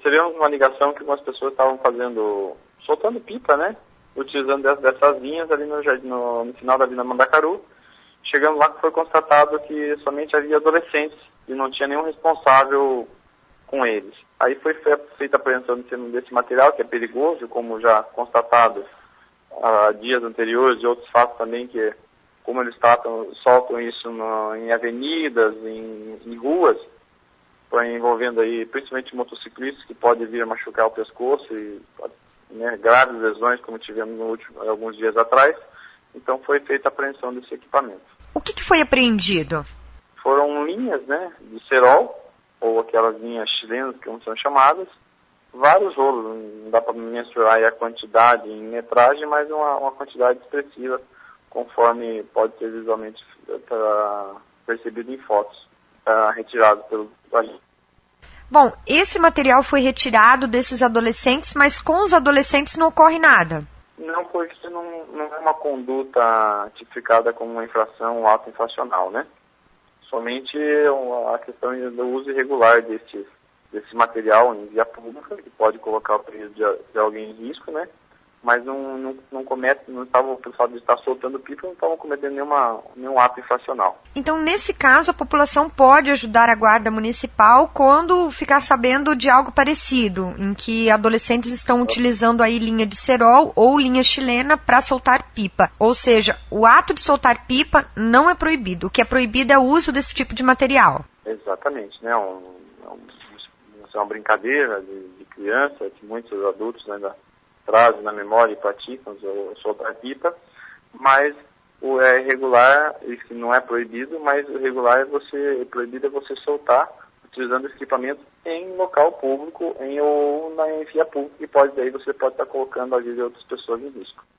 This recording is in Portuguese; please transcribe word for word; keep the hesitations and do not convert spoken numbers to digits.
recebemos uma ligação que algumas pessoas estavam fazendo, soltando pipa, né? Utilizando dessas, dessas linhas ali no, no, no final da Avenida Mandacaru. Chegando lá que foi constatado que somente havia adolescentes e não tinha nenhum responsável com eles. Aí foi feita a apreensão desse material, que é perigoso, como já constatado há dias anteriores, e outros fatos também, que como eles tratam, soltam isso no, em avenidas, em, em ruas, envolvendo aí principalmente motociclistas, que pode vir a machucar o pescoço e, né, graves lesões, como tivemos no último, alguns dias atrás. Então foi feita a apreensão desse equipamento. O que, que foi apreendido? Foram linhas, né, de cerol, ou aquelas linhas chilenas, como são chamadas, vários rolos, não dá para mensurar a quantidade em metragem, mas uma, uma quantidade expressiva, conforme pode ser visualmente uh, percebido em fotos, uh, retirados pelo agente. Bom, esse material foi retirado desses adolescentes, mas com os adolescentes não ocorre nada? Não, porque isso não, não é uma conduta tipificada como uma infração ou ato infracional, né? Somente a questão do uso irregular desse, desse material em via pública, que pode colocar o período de, de alguém em risco, né? Mas não, não, não comete, não estavam, pelo fato de estar soltando pipa, não estavam cometendo nenhuma, nenhum ato infracional. Então, nesse caso, a população pode ajudar a guarda municipal quando ficar sabendo de algo parecido, em que adolescentes estão utilizando aí linha de cerol ou linha chilena para soltar pipa. Ou seja, o ato de soltar pipa não é proibido. O que é proibido é o uso desse tipo de material. Exatamente, né? Um, um, é uma brincadeira de, de criança, que muitos adultos ainda trazem na memória e praticam o soltar pipa, mas o é irregular, isso não é proibido, mas o irregular é você, é proibido é você soltar utilizando esse equipamento em local público em, ou na via pública, e pode, daí você pode estar colocando a vida de outras pessoas em risco.